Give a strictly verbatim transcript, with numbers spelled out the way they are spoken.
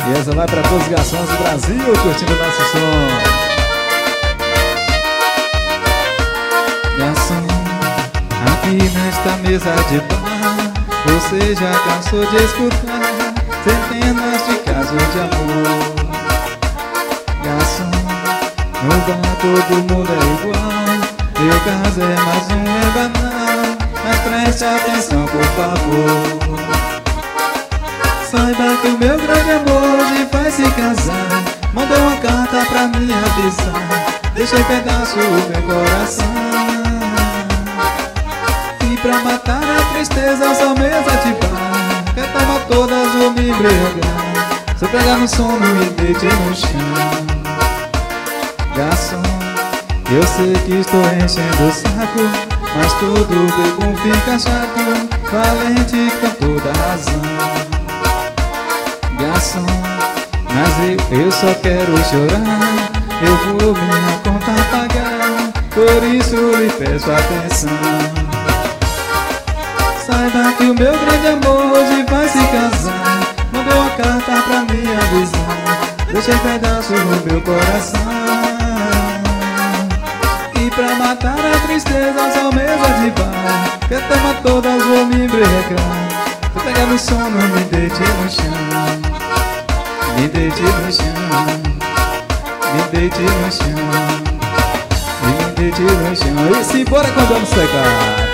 E essa vai para todos os garçons do Brasil curtindo o nosso som. Garçom, aqui nesta mesa de bar, você já cansou de escutar centenas de casos de amor. Garçom, no bar todo mundo é igual, teu caso é mais um é banal, mas preste atenção por favor. Saiba que o meu grande amor me faz se casar, mandou uma carta pra me avisar, deixei pedaço o meu coração. E pra matar a tristeza só mesa de bar, quer tomar todas ou me embriagar, se eu pegar no sono e deite no chão. Garçom, eu sei que estou enchendo o saco, mas tudo bem com fica chato, valente com toda razão. Garçom, mas eu, eu só quero chorar, eu vou minha conta pagar, por isso lhe peço atenção. Saiba que o meu grande amor hoje vai se casar, mandou uma carta pra me avisar, deixei pedaço no meu coração. E pra matar a tristeza só mesa de bar, quer tomar todas ou me embriagar, vou pegar no sono, me deite no chão. Me deite no chão, me deite no chão, me deite no chão. E simbora quando vamos secar.